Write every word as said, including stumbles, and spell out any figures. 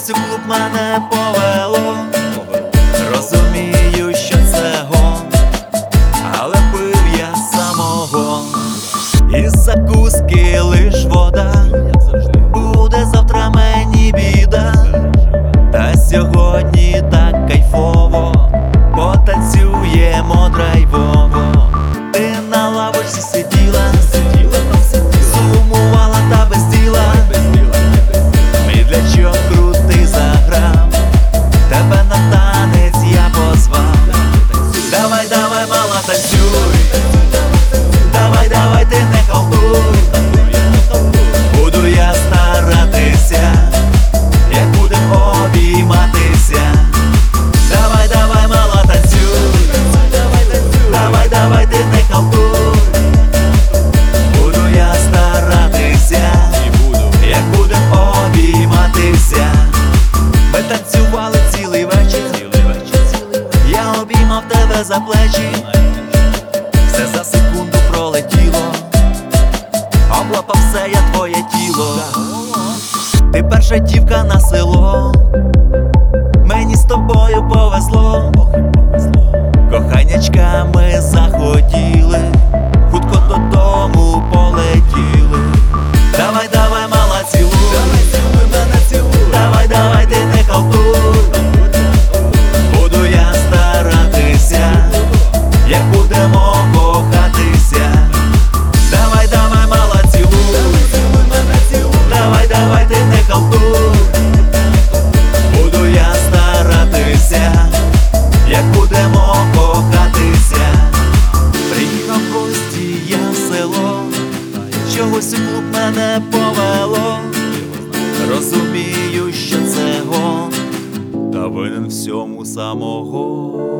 Чогось у клуб мене повело. Розумію, що це гон, але пив я самого. Із закуски лиш вода, буде завтра мені біда. Та сьогодні так кайфово, потанцюємо драйвово. Ти на лавочці сиділа, сумувала та без діла. Ми для чого крутий заграв, тебе на танець я позвав. Давай, давай, мала, танцюй, давай, давай, ти не халтуй. Буду я старатися, як будем обійматися. Давай, давай, мала, танцюй, давай, давай, ти не халтуй. Буду я старатися, як будем обійматися. Ми танцювали цілий вечір, я обіймав тебе за плечі. Все за секунду пролетіло, облапав все я твоє тіло. Ти перша дівка на село, мені з тобою повезло. Коханячка, ми захотіли, хутко додому полетіли. Давай, давай, мала, цілуй, давай, давай, ти не халтуй. Буду я старатися, як будемо кохатися. Давай, давай, мала, цілуй, давай, давай, ти не халтуй. Буду я старатися, як будемо кохатися. Приїхав в гості я в село, чогось у клуб мене повело. Розумію, що це гон, та винен всьому самого.